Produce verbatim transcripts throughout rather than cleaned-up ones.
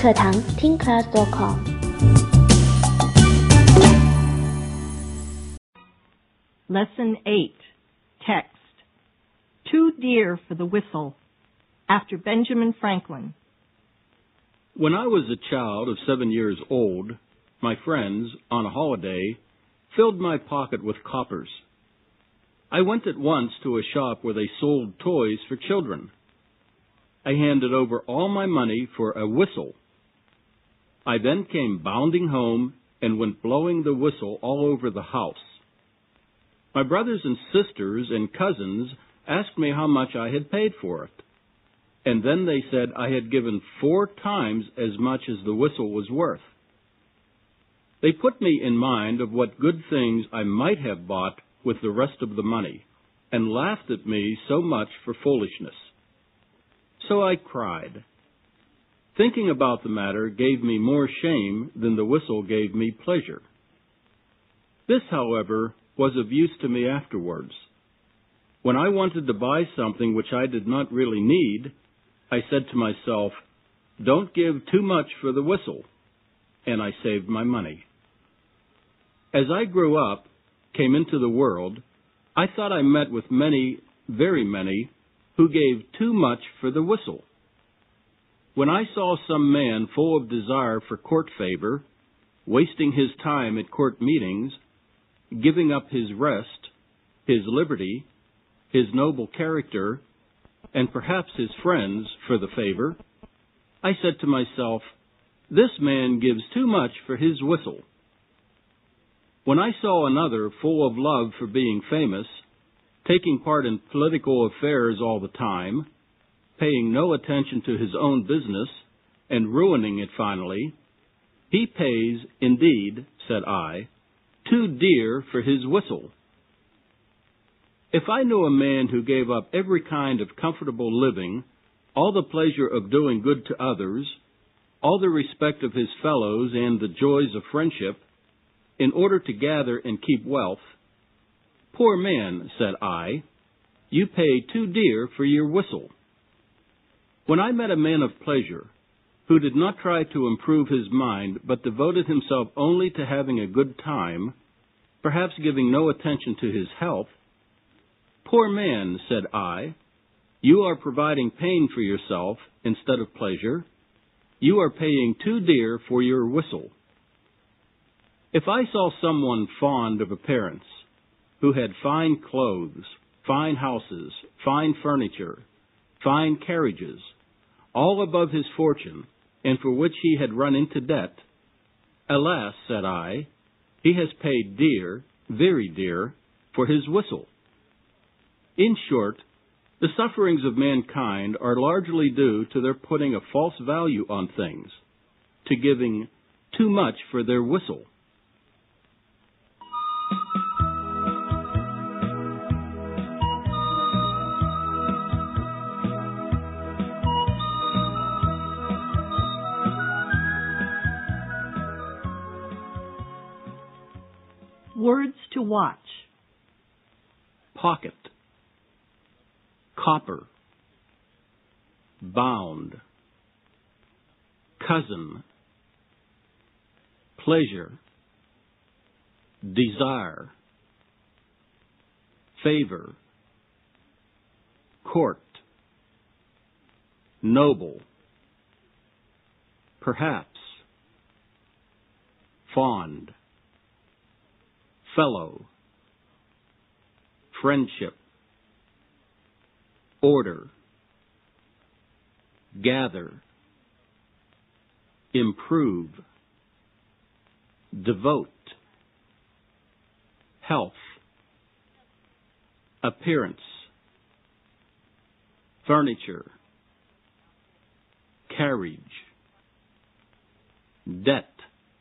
课堂听 class dot com。 Lesson eight, Text. Too dear for the whistle, after Benjamin Franklin. When I was a child of seven years old, my friends, on a holiday, filled my pocket with coppers. I went at once to a shop where they sold toys for children. I handed over all my money for a whistle. I then came bounding home and went blowing the whistle all over the house. My brothers and sisters and cousins asked me how much I had paid for it, and then they said I had given four times as much as the whistle was worth. They put me in mind of what good things I might have bought with the rest of the money, and laughed at me so much for foolishness. So I cried. Thinking about the matter gave me more shame than the whistle gave me pleasure. This, however, was of use to me afterwards. When I wanted to buy something which I did not really need, I said to myself, "Don't give too much for the whistle," and I saved my money. As I grew up, came into the world, I thought I met with many, very many, who gave too much for the whistle. When I saw some man full of desire for court favor, wasting his time at court meetings, giving up his rest, his liberty, his noble character, and perhaps his friends for the favor, I said to myself, "This man gives too much for his whistle." When I saw another full of love for being famous, taking part in political affairs all the time, paying no attention to his own business, and ruining it finally, "He pays, indeed," said I, "too dear for his whistle." If I knew a man who gave up every kind of comfortable living, all the pleasure of doing good to others, all the respect of his fellows and the joys of friendship, in order to gather and keep wealth, "Poor man," said I, "you pay too dear for your whistle." When I met a man of pleasure, who did not try to improve his mind, but devoted himself only to having a good time, perhaps giving no attention to his health, "Poor man," said I, "you are providing pain for yourself instead of pleasure. You are paying too dear for your whistle." If I saw someone fond of appearance, who had fine clothes, fine houses, fine furniture, fine carriages, all above his fortune, and for which he had run into debt, "Alas," said I, "he has paid dear, very dear, for his whistle." In short, the sufferings of mankind are largely due to their putting a false value on things, to giving too much for their whistle. Words to watch. Pocket, copper, bound, cousin, pleasure, desire, favor, court, noble, perhaps, fond, fellow, friendship, order, gather, improve, devote, health, appearance, furniture, carriage, debt,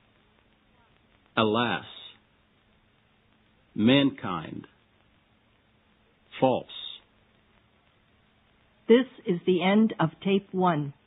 alas, mankind, false. This is the end of tape one.